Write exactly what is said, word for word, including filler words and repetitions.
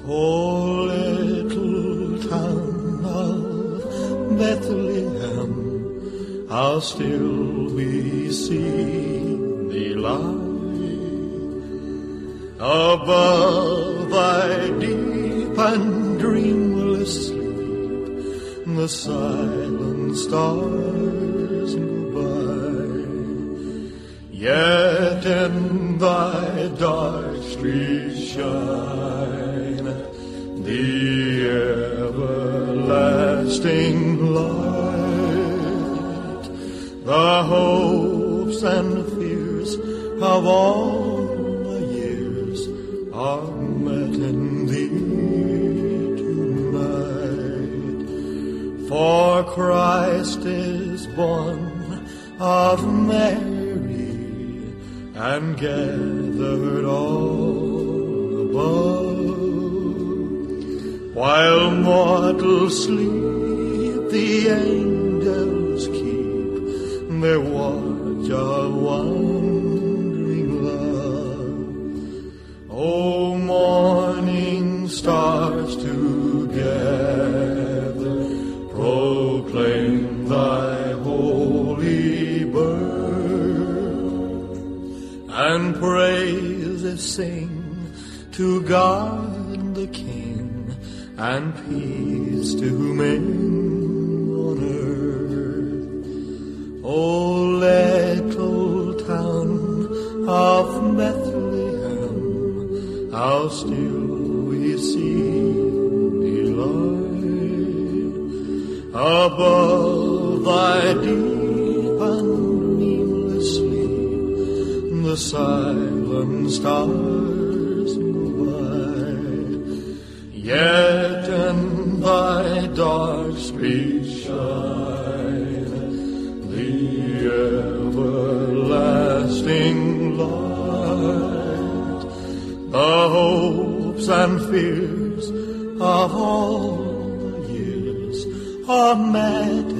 O little town of Bethlehem, how still we see thee lie above thy deep and dreamless sleep. The silent stars go by, yet in thy dark streets shine the everlasting light. The hopes and fears of all the years are met in thee tonight. For Christ is born of Mary and gathered all above. While mortals sleep, the angels keep their watch of wondering love. O morning stars together proclaim thy holy birth, and praises sing to God the King, and peace to men on earth. O little town of Bethlehem, how still we see thee lie above thy deep and dreamless sleep. The silent stars go by, yet in thy dark streets shine the everlasting light. The hopes and fears of all the years are met